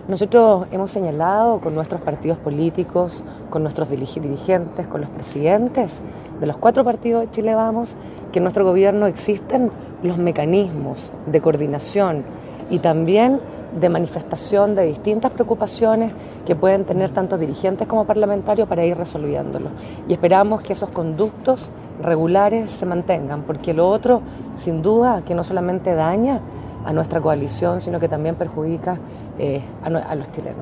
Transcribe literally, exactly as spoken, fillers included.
Nosotros hemos señalado con nuestros partidos políticos, con nuestros dirigentes, con los presidentes de los cuatro partidos de Chile Vamos, que en nuestro gobierno existen los mecanismos de coordinación y también de manifestación de distintas preocupaciones que pueden tener tanto dirigentes como parlamentarios para ir resolviéndolo. Y esperamos que esos conductos regulares se mantengan, porque lo otro, sin duda, que no solamente daña a nuestra coalición, sino que también perjudica eh, a, a los chilenos.